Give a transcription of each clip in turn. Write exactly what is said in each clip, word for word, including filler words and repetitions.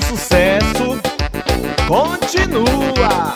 sucesso continua.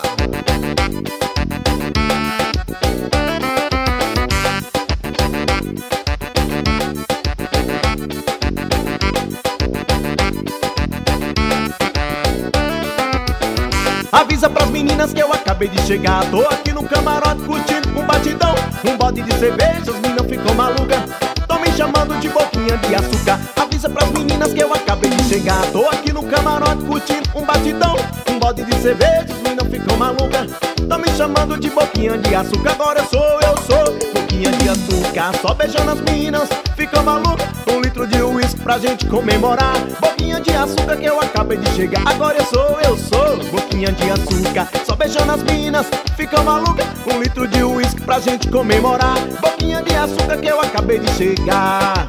Avisa pras meninas que eu acabei de chegar. Tô aqui no camarote curtindo um batidão, um bode de cerveja, as meninas ficam malucas, tão me chamando de boquinha de açúcar. Avisa pras meninas que eu acabei de chegar. Tô aqui no camarote curtindo um batidão, um bode de cerveja, as meninas ficam malucas, tão me chamando de boquinha de açúcar. Agora eu sou, eu sou boquinha de açúcar, só beijando as meninas ficam malucas. Um litro de uísque pra gente comemorar. Boquinha de açúcar que eu acabei de chegar. Agora eu sou, eu sou boquinha de açúcar, só beijando as minas ficam malucas. Um litro de uísque pra gente comemorar. Boquinha de açúcar que eu acabei de chegar.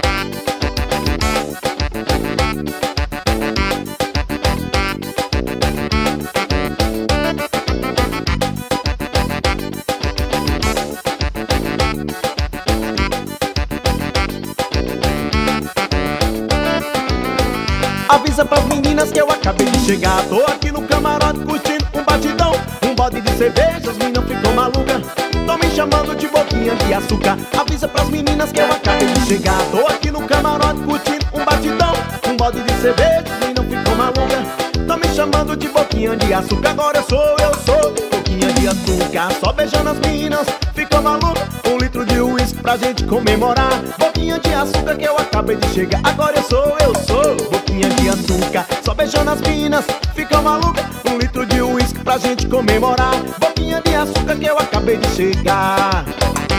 Avisa pras meninas que eu acabei de chegar. Tô aqui no camarote curtindo um batidão, um bode de cerveja, as meninas ficam malucas, tão me chamando de boquinha de açúcar. Avisa pras meninas que eu acabei de chegar. Tô aqui no camarote curtindo um batidão, um bode de cerveja, as meninas ficam malucas, tão me chamando de boquinha de açúcar. Agora eu sou, eu sou boquinha de açúcar, só beijando as meninas ficam malucas. Um litro de uísque pra gente comemorar. Boquinha de açúcar que eu acabei de chegar. Agora eu sou, eu sou boquinha de açúcar, só beijando as minas ficam malucas. Um litro de uísque pra gente comemorar. Boquinha de açúcar que eu acabei de chegar.